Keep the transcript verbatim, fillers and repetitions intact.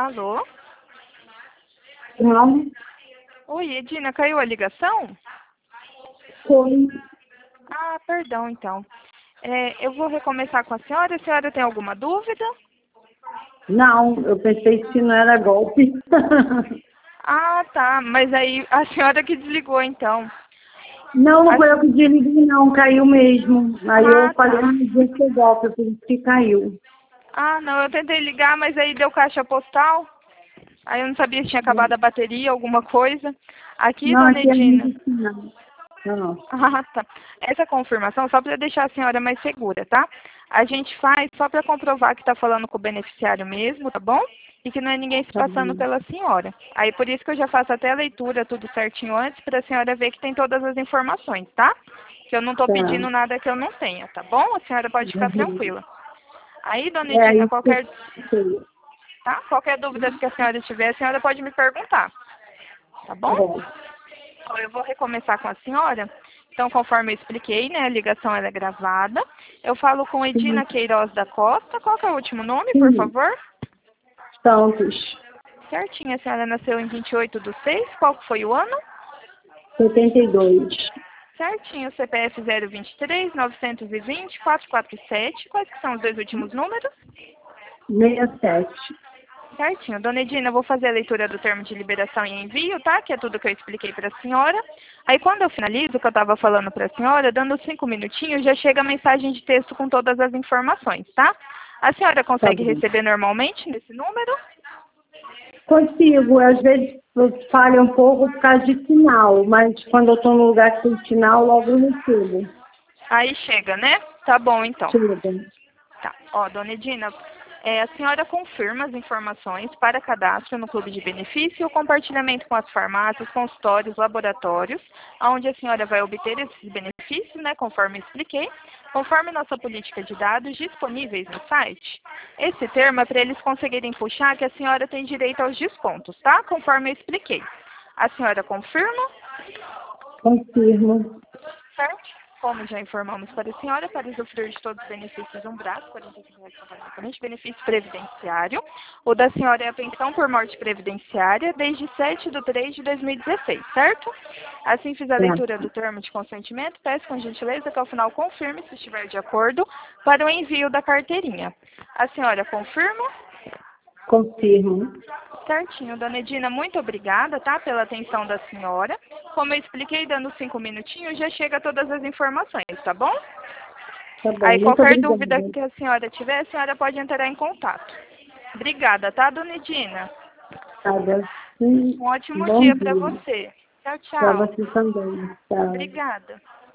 Alô? Não, Oi, Edina, caiu a ligação? foi. Ah, perdão, então. É, eu vou recomeçar com a senhora. A senhora tem alguma dúvida? Não, eu pensei que não era golpe. Ah, tá. Mas aí a senhora que desligou, então. Não, não A- foi eu que desliguei, não, caiu mesmo. Aí eu Ah, falei, tá. ah, devia ser golpe, por isso que caiu. Ah, não, eu tentei ligar, mas aí deu caixa postal. Aí eu não sabia se tinha acabado a bateria, alguma coisa. Aqui, Não, dona aqui é Edina. medicinal. Não, Ah, tá. Essa confirmação só para deixar a senhora mais segura, tá? A gente faz só para comprovar que está falando com o beneficiário mesmo, tá bom? E que não é ninguém se tá passando bom. pela senhora. Aí por isso que eu já faço até a leitura tudo certinho antes, para a senhora ver que tem todas as informações, tá? Que eu não estou Tá. pedindo nada que eu não tenha, tá bom? A senhora pode ficar Uhum. tranquila. Aí, dona É Edina, isso que qualquer, eu sei. tá? Qualquer dúvida que a senhora tiver, a senhora pode me perguntar, tá Tá bom? bom. Ó, eu vou recomeçar com a senhora. Então, conforme eu expliquei, né, a ligação ela é gravada. Eu falo com Sim, Edina Queiroz da Costa. Qual que é o último nome, por sim. favor? Santos, Certinho, a senhora nasceu em vinte e oito do seis. Qual que foi o ano? setenta e dois, Certinho, C P F zero vinte e três, novecentos e vinte, quatrocentos e quarenta e sete. Quais que são os dois últimos números? sessenta e sete. Certinho. Dona Edina, eu vou fazer a leitura do termo de liberação e envio, tá? Que é tudo que eu expliquei para a senhora. Aí, quando eu finalizo o que eu estava falando para a senhora, dando cinco minutinhos, já chega a mensagem de texto com todas as informações, tá? A senhora Tá consegue bom. receber normalmente nesse número? Consigo, às vezes falha um pouco por causa de sinal, mas quando eu estou no lugar que tem sinal, logo eu recebo. Aí chega, né? Tá bom, então. Chega. Tá. Ó, dona Edina, é, a senhora confirma as informações para cadastro no Clube de Benefício e o compartilhamento com as farmácias, consultórios, laboratórios, onde a senhora vai obter esses benefícios, né, conforme eu expliquei, conforme nossa política de dados disponíveis no site. Esse termo é para eles conseguirem puxar que a senhora tem direito aos descontos, tá? Conforme eu expliquei. A senhora confirma? Confirmo. Certo? Como já informamos para a senhora, para usufruir de todos os benefícios um braço, quarenta e cinco reais completamente, benefício previdenciário. O da senhora é a pensão por morte previdenciária desde sete de três de dois mil e dezesseis, certo? Assim fiz a Tá. leitura do termo de consentimento, peço com gentileza que ao final confirme, se estiver de acordo, para o envio da carteirinha. A senhora confirma? Confirmo. Certinho, dona Edina, muito obrigada, tá, pela atenção da senhora. Como eu expliquei, dando cinco minutinhos, já chega todas as informações, tá bom? Tá bom. Aí, Muito qualquer dúvida obrigada. que a senhora tiver, a senhora pode entrar em contato. Obrigada, tá, dona Edina? Obrigada. Sim. Um ótimo Bom dia para dia. você. Tchau, Para tchau. você também. Tchau. Obrigada.